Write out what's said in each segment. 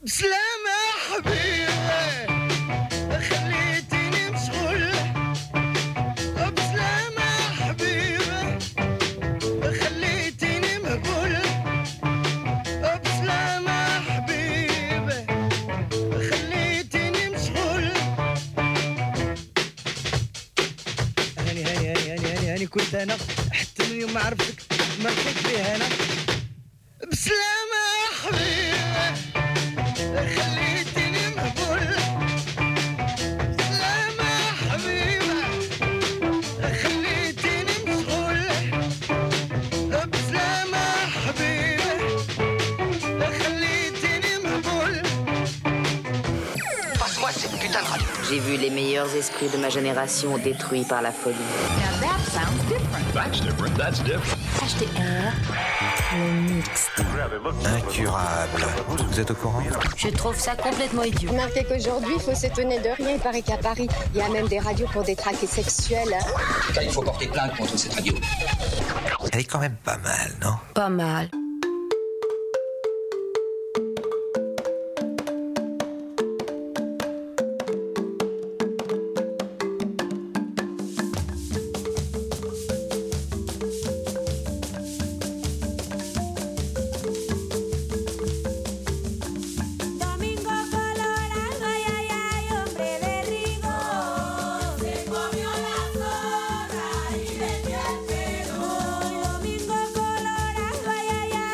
بسلامة حبيبي خليتيني مشغول بسلامة حبيبي خليتيني مهبول بسلامة حبيبي خليتيني مشغول هاني كنت أنا حتى من يوم ما عرفتك ما رفيت بيه أنا بسلامة حبيبي خليتني مهبول بسلامة حبيبي خليتني مشغول بسلامة حبيبي خليتني مهبول. Passe-moi cette putain de radio. J'ai vu les meilleurs esprits de ma génération détruits par la folie. Now that sounds different. That's different. That's different. HTR, le mix. Incurable. Vous êtes au courant? Je trouve ça complètement idiot. Remarquez qu'aujourd'hui, il faut s'étonner de rien. Il paraît qu'à Paris, il y a même des radios pour détraquer sexuels. Là, il faut porter plainte contre cette radio. Elle est quand même pas mal, non? Pas mal. Domingo Colorado, ay, ay, ay.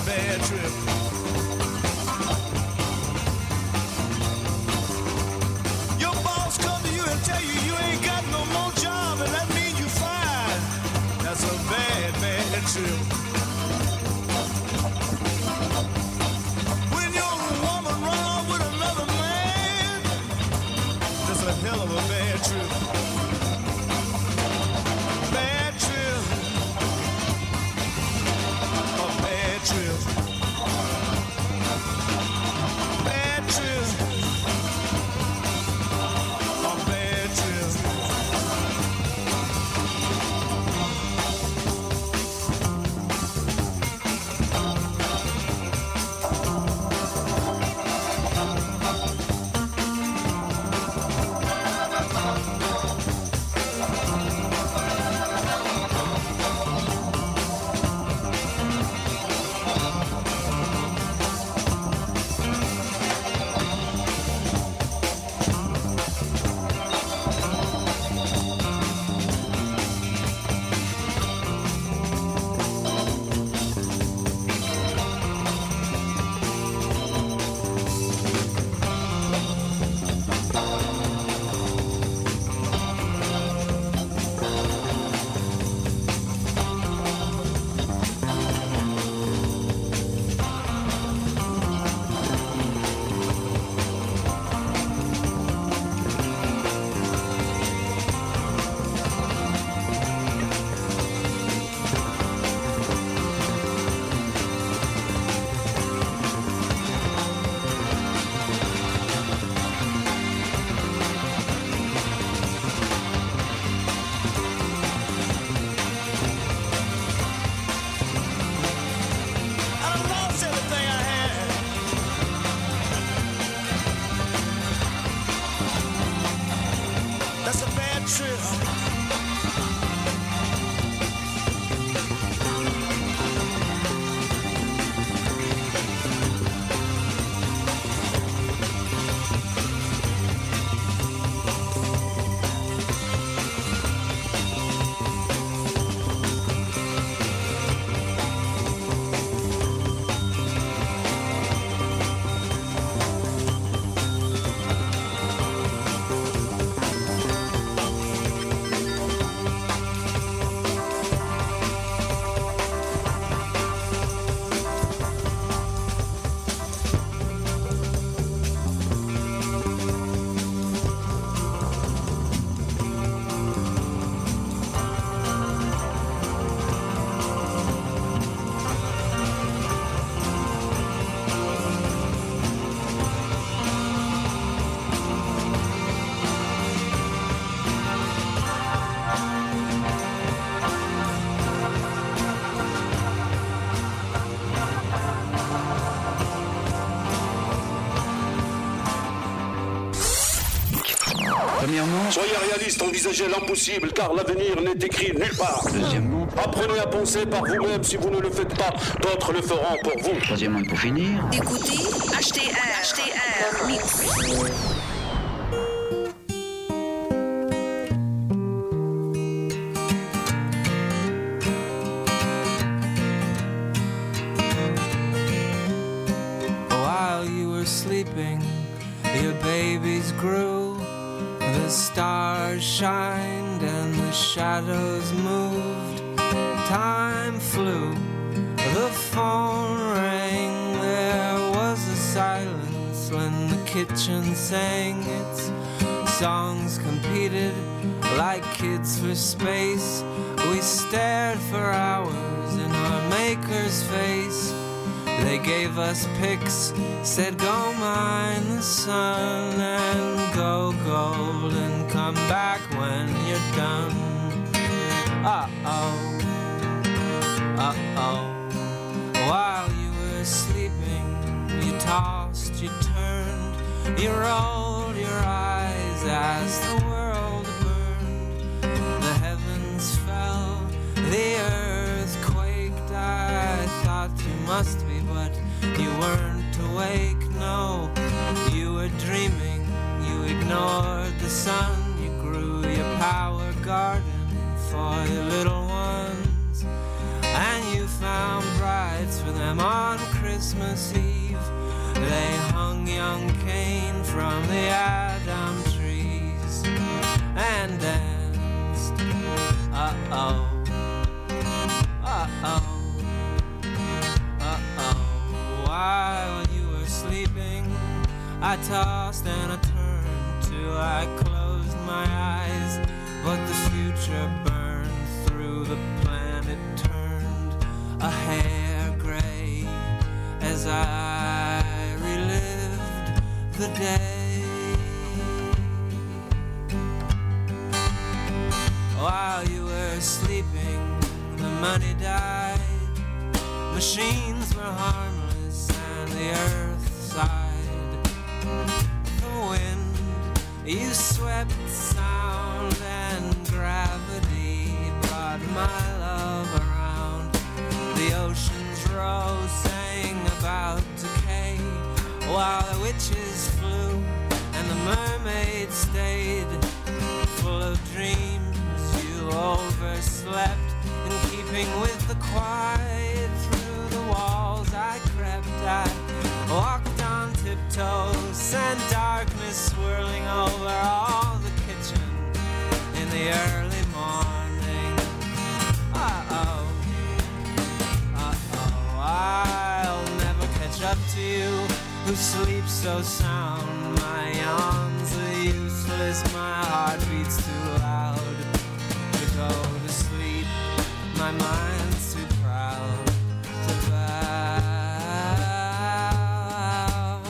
bad trip. Your boss come to you and tell you you ain't got no more job, and that means you fired. That's a bad, bad trip. When your woman run off with another man, that's a hell of a bad trip. Bad trip. A bad trip. Bad trip. A bad trip. Premièrement, soyez réaliste, envisagez l'impossible, car l'avenir n'est écrit nulle part. Deuxièmement, apprenez à penser par vous-même. Si vous ne le faites pas, d'autres le feront pour vous. Troisièmement, pour finir, écoutez HTR Mix. While you were sleeping, your babies grew. The stars shined and the shadows moved. Time flew, the phone rang. There was a silence when the kitchen sang its songs. Competed like kids for space. We stared for hours in our maker's face. They gave us pics, said go mine the sun and go gold and come back when you're done. Uh-oh, uh-oh. While you were sleeping, you tossed, you turned, you rolled your eyes as the world burned. The heavens fell, the earth quaked. I thought you must be, but you weren't awake, no. You were dreaming, you ignored the sun. You grew your power garden for your little ones. and you found brides for them on Christmas Eve. They hung young Cain from the Adam trees and danced. Uh-oh, uh-oh, uh-oh. While you were sleeping, I tossed and I turned till I closed my eyes, but the future burned through the planet, turned a hair gray as I relived the day. While you were sleeping, the money died, machines were harmless and the earth sighed. The wind, you swept sound and gravity brought my love around. The oceans rose, sang about decay, while the witches flew and the mermaids stayed. Full of dreams, you overslept, in keeping with the quiet. Through the walls I crept, I walked on tiptoes, and darkness swirling over all the kitchen in the early morning. Uh-oh, uh-oh, I'll never catch up to you, who sleeps so sound. My yawns are useless, my heart beats too loud to go to sleep. My mind's too proud to bow.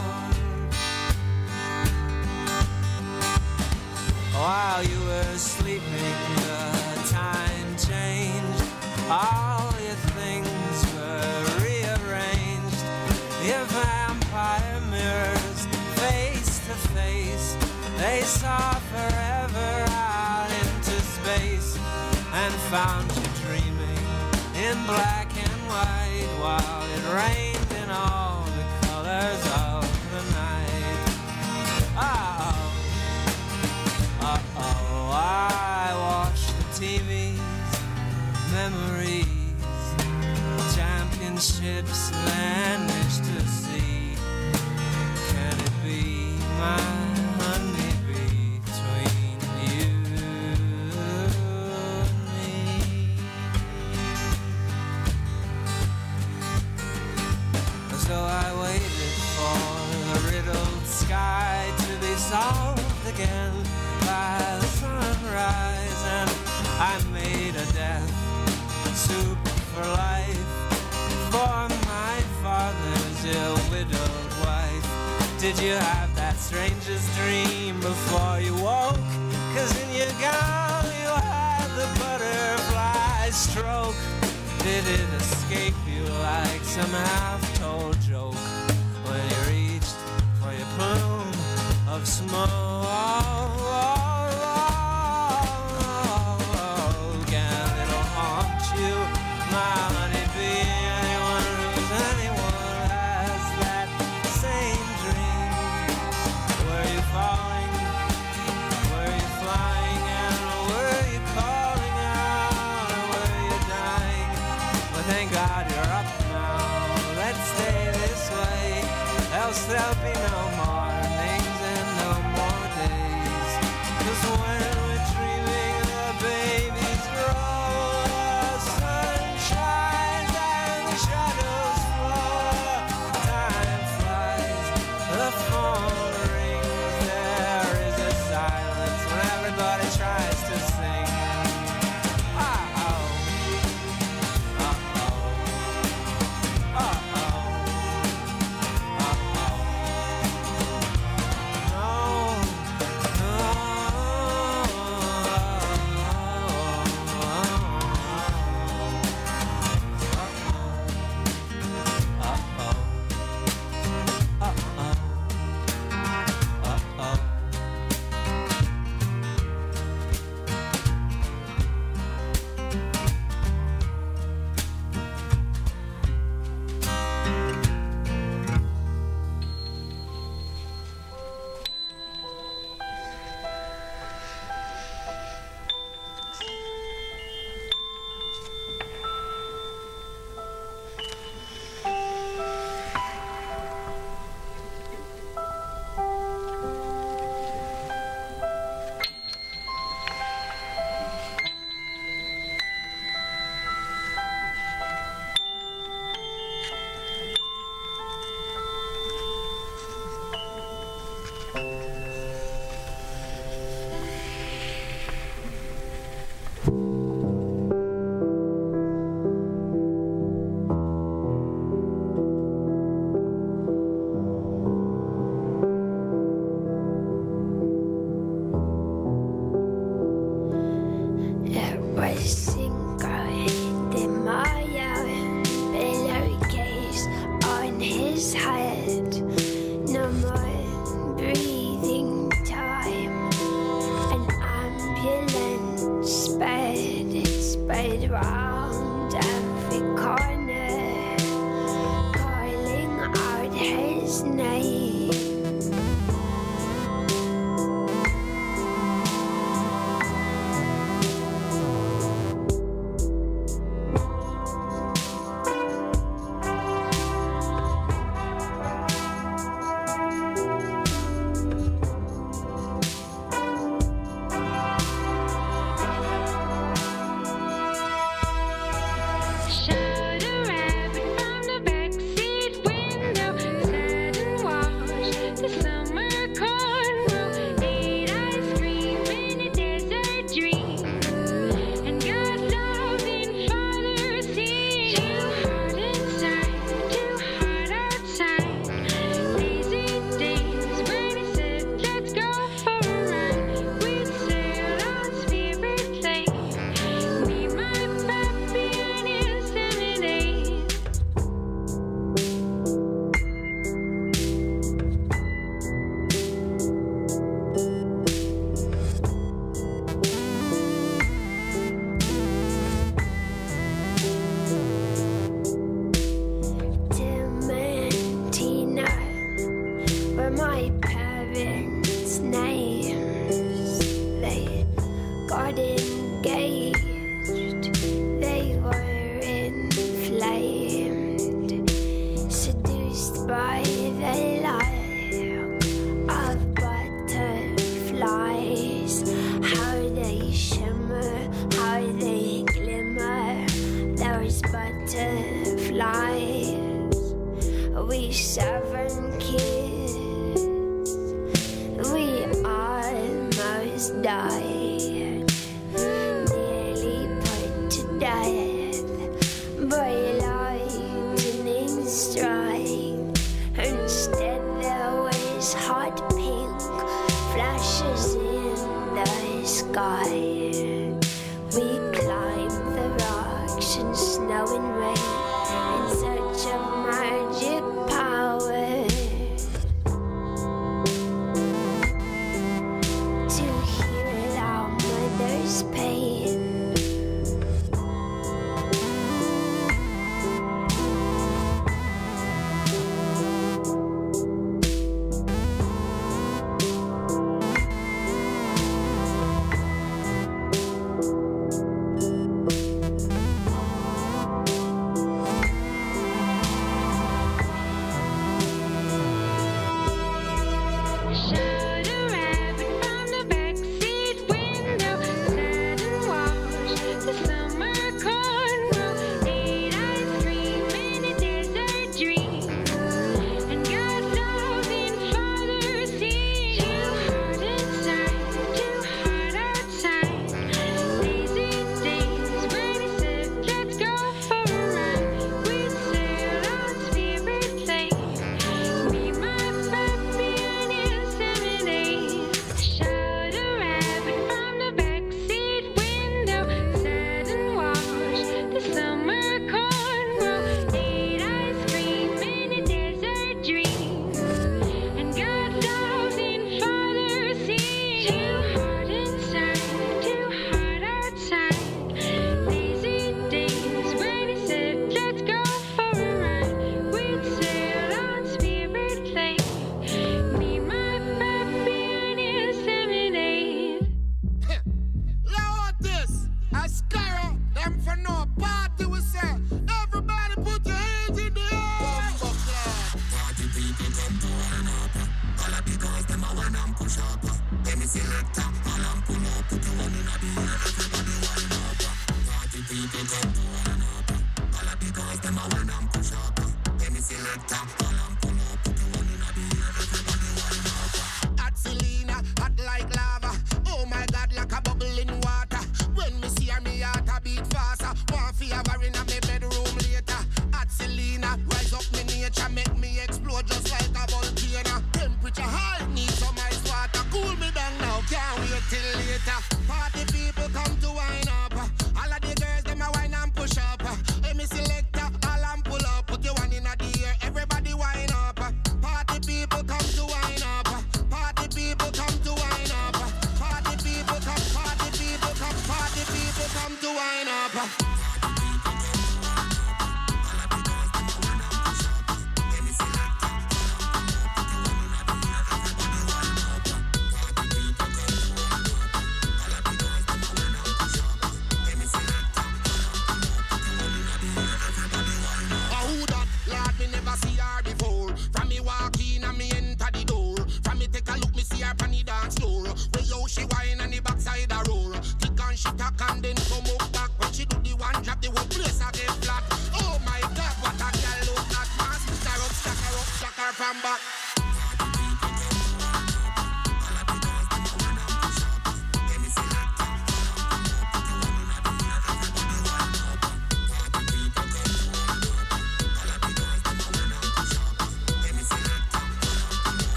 While you were sleeping, the time changed. All your things were rearranged. Your vampire mirrors, face to face, they saw forever out into space, and found you dreaming in black and white, while it rained in all the colors of the night. Uh-oh, uh-oh, I watched the TV's memories, championships vanished to sea. Can it be my honeybee between you and me? So I waited for the riddled sky to be solved again by the sunrise, and I made a death soup for life for my father's ill-widowed wife. Did you have that strangest dream before you woke? 'Cause in your gown you had the butterfly stroke. Did it escape you like some half-told joke when you reached for your plume of smoke? And it'll haunt you, my honeybee. Anyone who's anyone has that same dream. Were you falling? Were you flying? And were you calling out? Or were you dying? Well, thank God you're up now. Let's stay this way, else there'll be no mornings and no more days. 'Cause when we're dreaming, the babies grow, the sun shines and the shadows flow. Time flies, the phone rings, there is a silence when everybody tries to sing. Uh-oh, uh-oh, uh-oh, uh-oh. has had no more breathing time. An ambulance sped round every corner, calling out his name.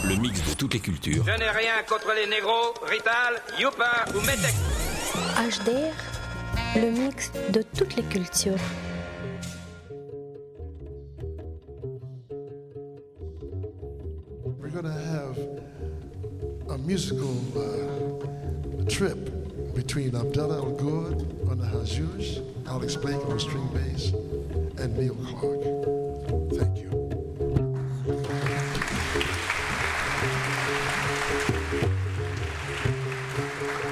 le mix de toutes les cultures. Je n'ai rien contre les négros, Rital, Youpa ou Metek. HDR, le mix de toutes les cultures. We're going to have a musical trip between Abdullah Al Goud on the Hajuj, Alex Blake on string bass, and Neil Clark. Thank you.